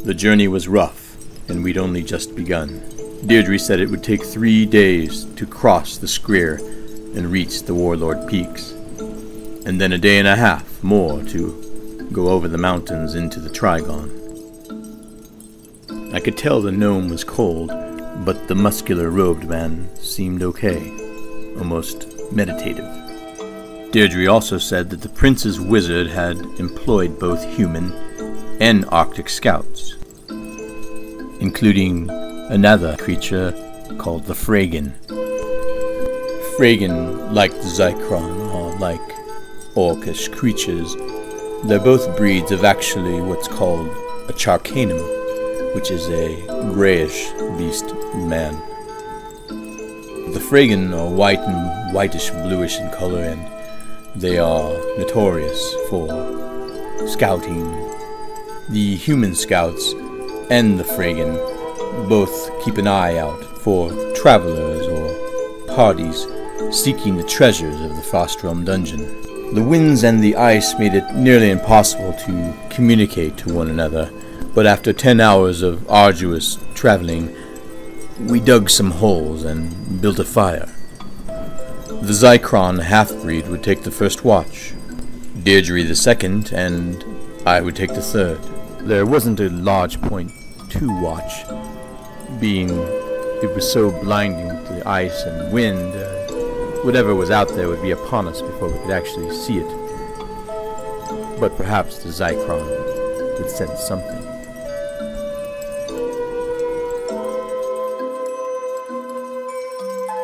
The journey was rough, and we'd only just begun. Deirdre said it would take 3 days to cross the Skrir and reach the Warlord Peaks, and then a day and a half more to go over the mountains into the Trigon. I could tell the gnome was cold, but the muscular-robed man seemed okay, almost meditative. Deirdre also said that the prince's wizard had employed both human and Arctic scouts, including another creature called the Fragan. Fragan, like the Zychron, are like orcish creatures. They're both breeds of actually what's called a Charcanum, which is a grayish beast man. The Fragan are white and whitish-bluish in color, and they are notorious for scouting. The human scouts and the Fragan both keep an eye out for travelers or parties seeking the treasures of the Frostrealm dungeon. The winds and the ice made it nearly impossible to communicate to one another, but after 10 hours of arduous traveling, we dug some holes and built a fire. The Zychron half-breed would take the first watch, Deirdre the second, and I would take the third. There wasn't a large point to watch, being it was so blinding with the ice and wind. Whatever was out there would be upon us before we could actually see it. But perhaps the Zychron would sense something.